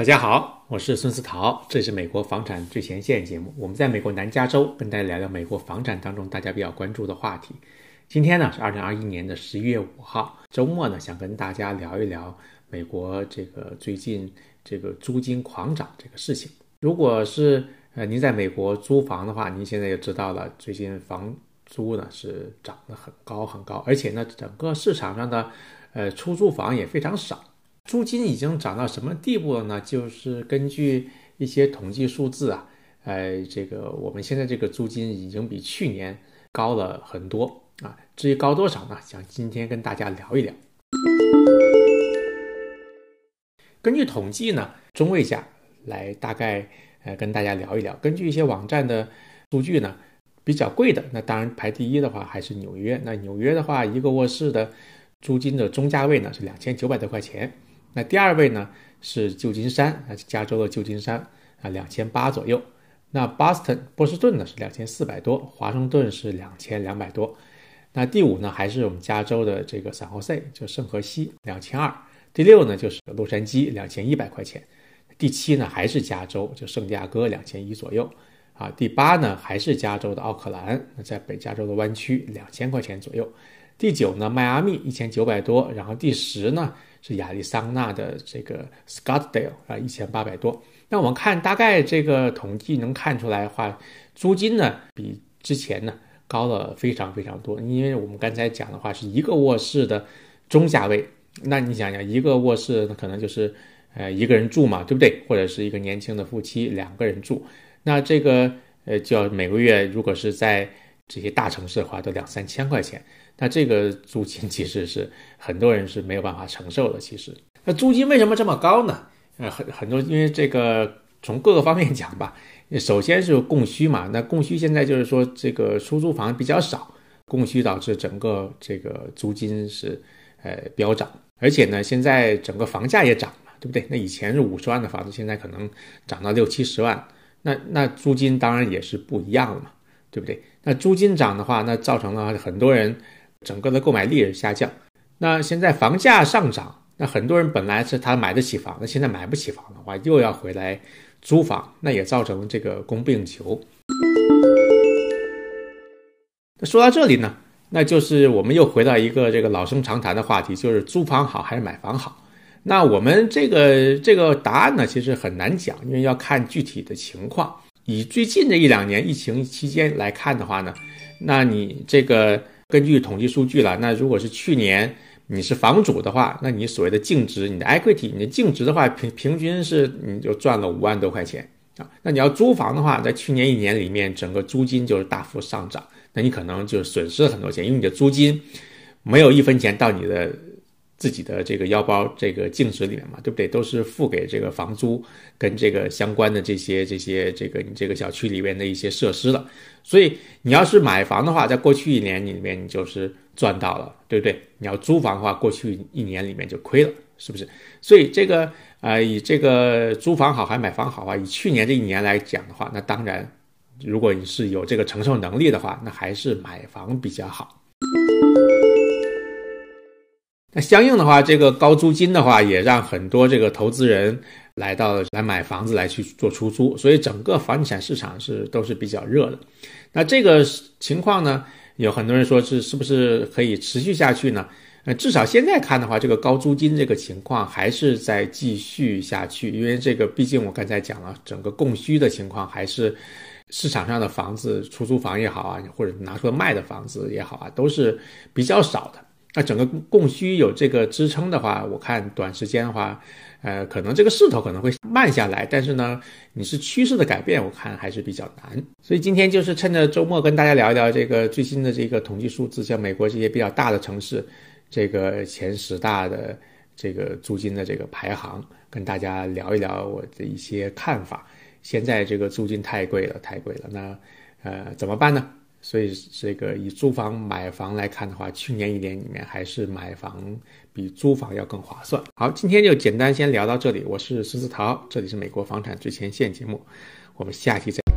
大家好，我是孙思桃，这是美国房产最前线节目。我们在美国南加州跟大家聊聊美国房产当中大家比较关注的话题。今天呢是2021年的11月5号，周末呢想跟大家聊一聊美国最近租金狂涨这个事情。如果是您在美国租房的话，您现在就知道了，最近房租呢是涨得很高很高，而且呢整个市场上的出租房也非常少。租金已经涨到什么地步了呢？就是根据一些统计数字啊，我们现在这个租金已经比去年高了很多啊。至于高多少呢？想今天跟大家聊一聊。根据统计呢，中位价来大概跟大家聊一聊。根据一些网站的数据呢，比较贵的，那当然排第一的话还是纽约。那纽约的话，一个卧室的租金的中价位呢是2900多块钱。那第二位呢是旧金山，加州的旧金山2800左右。那波士顿呢是2400多，华盛顿是2200多。那第五呢还是我们加州的这个San Jose，就圣荷西2200。第六呢就是洛杉矶2100块钱。第七呢还是加州，就圣地亚哥2100左右啊。第八呢还是加州的奥克兰，在北加州的湾区2000块钱左右。第九呢迈阿密1900多，然后第10呢是亚利桑那的这个 Scottsdale 1800多。那我们看大概这个统计能看出来的话，租金呢比之前呢高了非常非常多。因为我们刚才讲的话是一个卧室的中价位，那你想想一个卧室可能就是一个人住嘛，对不对？或者是一个年轻的夫妻两个人住，那这个就要每个月如果是在这些大城市的话都2-3千块钱。那这个租金其实是很多人是没有办法承受的。其实那租金为什么这么高呢？很多因为这个从各个方面讲吧，首先是供需嘛。那供需现在就是说这个出租房比较少，供需导致整个这个租金是飙涨。而且呢现在整个房价也涨了，对不对？那以前是50万的房子，现在可能涨到60-70万，那租金当然也是不一样了嘛，对不对？那租金涨的话，那造成了很多人整个的购买力也下降。那现在房价上涨，那很多人本来是他买得起房，那现在买不起房的话，又要回来租房，那也造成这个供不应求。那说到这里呢，那就是我们又回到一个这个老生常谈的话题，就是租房好还是买房好？那我们这个答案呢，其实很难讲，因为要看具体的情况。以最近这1-2年疫情期间来看的话呢，那你这个根据统计数据了，那如果是去年你是房主的话，那你所谓的净值，你的 equity， 你的净值的话，平均是你就赚了5万多块钱啊。那你要租房的话，在去年1年里面，整个租金就是大幅上涨，那你可能就损失了很多钱，因为你的租金没有1分钱到你的自己的这个腰包这个净值里面嘛，对不对？都是付给这个房租跟这个相关的这些你这个小区里面的一些设施了。所以你要是买房的话，在过去1年里面你就是赚到了，对不对？你要租房的话，过去1年里面就亏了，是不是？所以这个以这个租房好还买房好啊，以去年这1年来讲的话，那当然如果你是有这个承受能力的话，那还是买房比较好。那相应的话，这个高租金的话，也让很多这个投资人来买房子来去做出租，所以整个房地产市场都是比较热的。那这个情况呢，有很多人说是不是可以持续下去呢？至少现在看的话，这个高租金这个情况还是在继续下去，因为这个毕竟我刚才讲了，整个供需的情况还是市场上的房子，出租房也好啊，或者拿出来卖的房子也好啊，都是比较少的。那整个供需有这个支撑的话，我看短时间的话，可能这个势头可能会慢下来，但是呢，你是趋势的改变，我看还是比较难。所以今天就是趁着周末跟大家聊一聊这个最新的这个统计数字，像美国这些比较大的城市，这个前10大的这个租金的这个排行，跟大家聊一聊我的一些看法。现在这个租金太贵了，那怎么办呢？所以这个以租房买房来看的话，去年1年里面还是买房比租房要更划算。好，今天就简单先聊到这里，我是孙思桃，这里是美国房产最前线节目，我们下期再见。